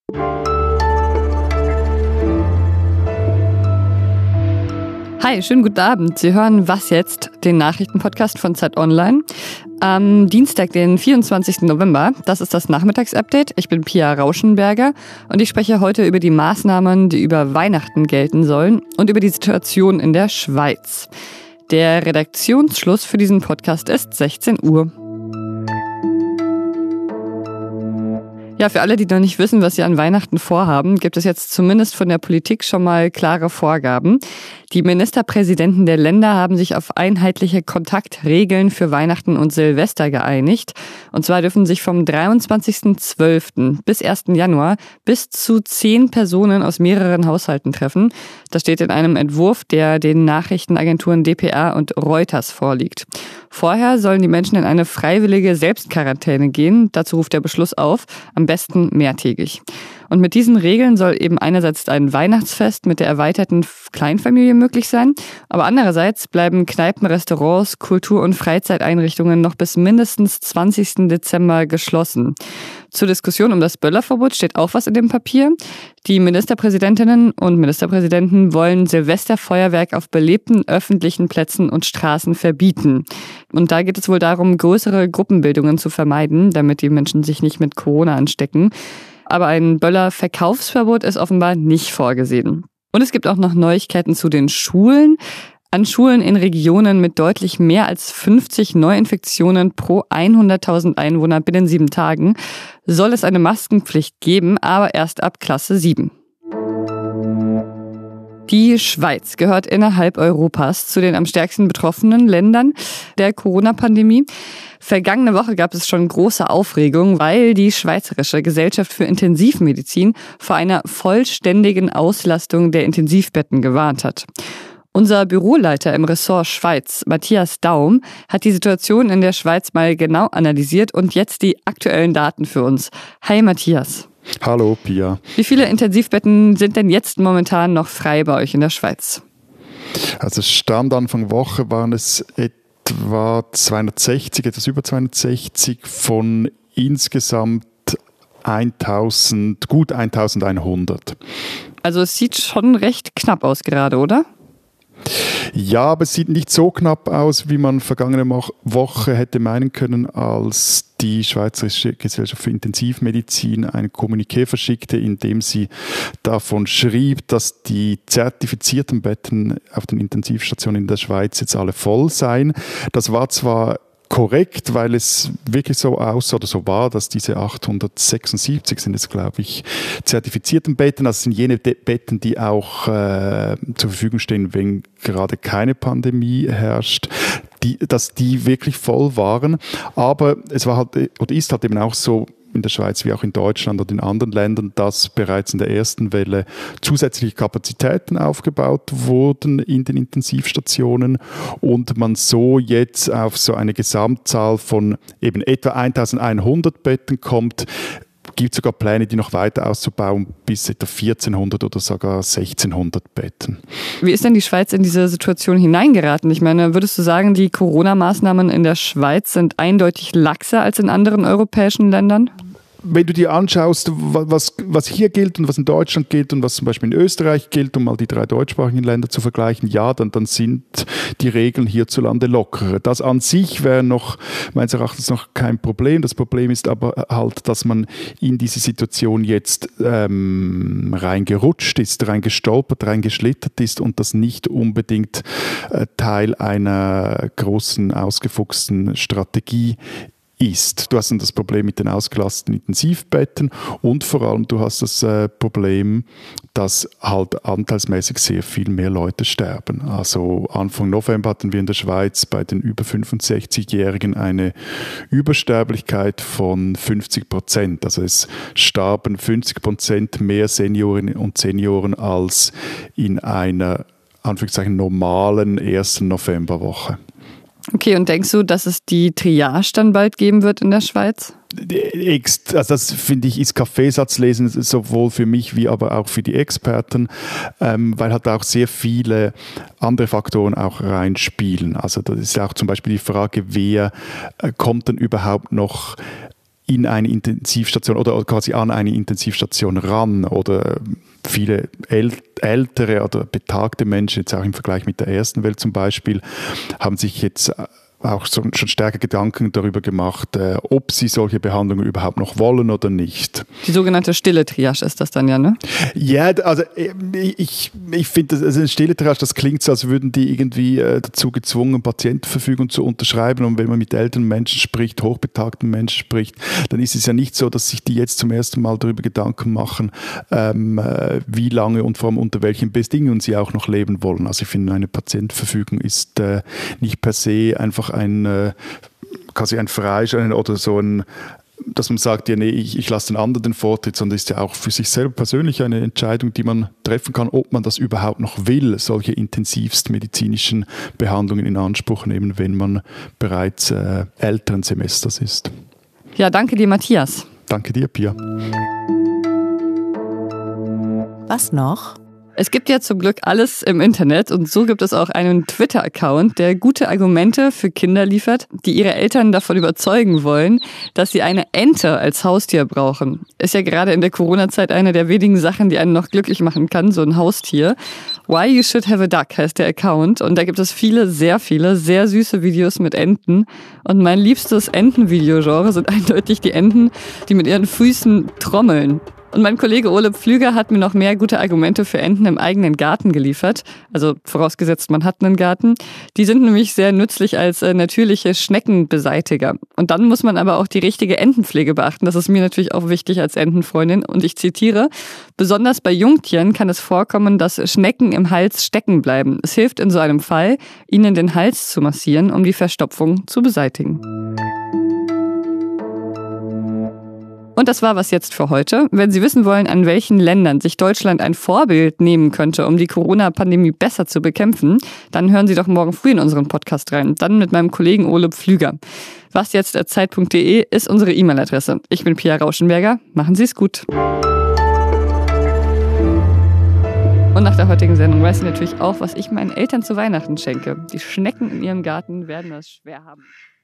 Hi, schönen guten Abend. Sie hören Was jetzt? Den Nachrichtenpodcast von Zeit Online. Am Dienstag, den 24. November, das ist das Nachmittagsupdate. Ich bin Pia Rauschenberger und ich spreche heute über die Maßnahmen, die über Weihnachten gelten sollen und über die Situation in der Schweiz. Der Redaktionsschluss für diesen Podcast ist 16 Uhr. Ja, für alle, die noch nicht wissen, was sie an Weihnachten vorhaben, gibt es jetzt zumindest von der Politik schon mal klare Vorgaben. Die Ministerpräsidenten der Länder haben sich auf einheitliche Kontaktregeln für Weihnachten und Silvester geeinigt. Und zwar dürfen sich vom 23.12. bis 1. Januar bis zu 10 Personen aus mehreren Haushalten treffen. Das steht in einem Entwurf, der den Nachrichtenagenturen dpa und Reuters vorliegt. Vorher sollen die Menschen in eine freiwillige Selbstquarantäne gehen. Dazu ruft der Beschluss auf, am besten mehrtägig. Und mit diesen Regeln soll eben einerseits ein Weihnachtsfest mit der erweiterten Kleinfamilie möglich sein, aber andererseits bleiben Kneipen, Restaurants, Kultur- und Freizeiteinrichtungen noch bis mindestens 20. Dezember geschlossen. Zur Diskussion um das Böllerverbot steht auch was in dem Papier. Die Ministerpräsidentinnen und Ministerpräsidenten wollen Silvesterfeuerwerk auf belebten öffentlichen Plätzen und Straßen verbieten. Und da geht es wohl darum, größere Gruppenbildungen zu vermeiden, damit die Menschen sich nicht mit Corona anstecken. Aber ein Böller-Verkaufsverbot ist offenbar nicht vorgesehen. Und es gibt auch noch Neuigkeiten zu den Schulen. An Schulen in Regionen mit deutlich mehr als 50 Neuinfektionen pro 100.000 Einwohner binnen 7 Tagen soll es eine Maskenpflicht geben, aber erst ab Klasse 7. Die Schweiz gehört innerhalb Europas zu den am stärksten betroffenen Ländern der Corona-Pandemie. Vergangene Woche gab es schon große Aufregung, weil die Schweizerische Gesellschaft für Intensivmedizin vor einer vollständigen Auslastung der Intensivbetten gewarnt hat. Unser Büroleiter im Ressort Schweiz, Matthias Daum, hat die Situation in der Schweiz mal genau analysiert und jetzt die aktuellen Daten für uns. Hi Matthias. Hallo Pia. Wie viele Intensivbetten sind denn jetzt momentan noch frei bei euch in der Schweiz? Also Stand Anfang Woche waren es etwa 260, etwas über 260 von insgesamt gut 1100. Also es sieht schon recht knapp aus gerade, oder? Ja, aber es sieht nicht so knapp aus, wie man vergangene Woche hätte meinen können, als die Schweizerische Gesellschaft für Intensivmedizin ein Kommuniqué verschickte, in dem sie davon schrieb, dass die zertifizierten Betten auf den Intensivstationen in der Schweiz jetzt alle voll seien. Das war zwar korrekt, weil es wirklich so aussah oder so war, dass diese 876 sind es, glaube ich, zertifizierten Betten, das sind jene Betten, die auch zur Verfügung stehen, wenn gerade keine Pandemie herrscht, dass die wirklich voll waren. Aber es war halt oder ist halt eben auch so in der Schweiz wie auch in Deutschland oder in anderen Ländern, dass bereits in der ersten Welle zusätzliche Kapazitäten aufgebaut wurden in den Intensivstationen und man so jetzt auf so eine Gesamtzahl von eben etwa 1100 Betten kommt. Gibt sogar Pläne, die noch weiter auszubauen, bis etwa 1400 oder sogar 1600 Betten. Wie ist denn die Schweiz in diese Situation hineingeraten? Ich meine, würdest du sagen, die Corona-Maßnahmen in der Schweiz sind eindeutig laxer als in anderen europäischen Ländern? Wenn du dir anschaust, was hier gilt und was in Deutschland gilt und was zum Beispiel in Österreich gilt, um mal die 3 deutschsprachigen Länder zu vergleichen, ja, dann sind die Regeln hierzulande lockerer. Das an sich wäre meines Erachtens noch kein Problem. Das Problem ist aber halt, dass man in diese Situation jetzt reingerutscht ist, reingestolpert, reingeschlittert ist und das nicht unbedingt Teil einer großen, ausgefuchsten Strategie ist. Du hast dann das Problem mit den ausgelasteten Intensivbetten und vor allem du hast das Problem, dass halt anteilsmäßig sehr viel mehr Leute sterben. Also Anfang November hatten wir in der Schweiz bei den über 65-Jährigen eine Übersterblichkeit von 50%. Also es starben 50% mehr Seniorinnen und Senioren als in einer Anführungszeichen normalen ersten Novemberwoche. Okay, und denkst du, dass es die Triage dann bald geben wird in der Schweiz? Also das finde ich ist Kaffeesatzlesen, sowohl für mich wie aber auch für die Experten, weil halt auch sehr viele andere Faktoren auch reinspielen. Also das ist auch zum Beispiel die Frage, wer kommt denn überhaupt noch in eine Intensivstation oder quasi an eine Intensivstation ran oder viele ältere oder betagte Menschen, jetzt auch im Vergleich mit der ersten Welle zum Beispiel, haben sich jetzt auch schon stärker Gedanken darüber gemacht, ob sie solche Behandlungen überhaupt noch wollen oder nicht. Die sogenannte stille Triage ist das dann ja, ne? Ja, also ich finde, also eine stille Triage, das klingt so, als würden die irgendwie dazu gezwungen, Patientenverfügung zu unterschreiben. Und wenn man mit älteren Menschen spricht, hochbetagten Menschen spricht, dann ist es ja nicht so, dass sich die jetzt zum ersten Mal darüber Gedanken machen, wie lange und vor allem unter welchen Bedingungen sie auch noch leben wollen. Also ich finde, eine Patientenverfügung ist nicht per se einfach quasi ein Freischein oder so ein, dass man sagt, ja, nee, ich lasse den anderen den Vortritt, sondern ist ja auch für sich selber persönlich eine Entscheidung, die man treffen kann, ob man das überhaupt noch will, solche intensivst medizinischen Behandlungen in Anspruch nehmen, wenn man bereits älteren Semesters ist. Ja, danke dir, Matthias. Danke dir, Pia. Was noch? Es gibt ja zum Glück alles im Internet und so gibt es auch einen Twitter-Account, der gute Argumente für Kinder liefert, die ihre Eltern davon überzeugen wollen, dass sie eine Ente als Haustier brauchen. Ist ja gerade in der Corona-Zeit eine der wenigen Sachen, die einen noch glücklich machen kann, so ein Haustier. Why You Should Have a Duck heißt der Account und da gibt es viele, sehr süße Videos mit Enten. Und mein liebstes Entenvideogenre sind eindeutig die Enten, die mit ihren Füßen trommeln. Und mein Kollege Ole Pflüger hat mir noch mehr gute Argumente für Enten im eigenen Garten geliefert. Also vorausgesetzt, man hat einen Garten. Die sind nämlich sehr nützlich als natürliche Schneckenbeseitiger. Und dann muss man aber auch die richtige Entenpflege beachten. Das ist mir natürlich auch wichtig als Entenfreundin. Und ich zitiere, besonders bei Jungtieren kann es vorkommen, dass Schnecken im Hals stecken bleiben. Es hilft in so einem Fall, ihnen den Hals zu massieren, um die Verstopfung zu beseitigen. Und das war was jetzt für heute. Wenn Sie wissen wollen, an welchen Ländern sich Deutschland ein Vorbild nehmen könnte, um die Corona-Pandemie besser zu bekämpfen, dann hören Sie doch morgen früh in unseren Podcast rein. Dann mit meinem Kollegen Ole Pflüger. wasjetzt@zeit.de ist unsere E-Mail-Adresse. Ich bin Pia Rauschenberger. Machen Sie es gut. Und nach der heutigen Sendung weiß ich natürlich auch, was ich meinen Eltern zu Weihnachten schenke. Die Schnecken in ihrem Garten werden das schwer haben.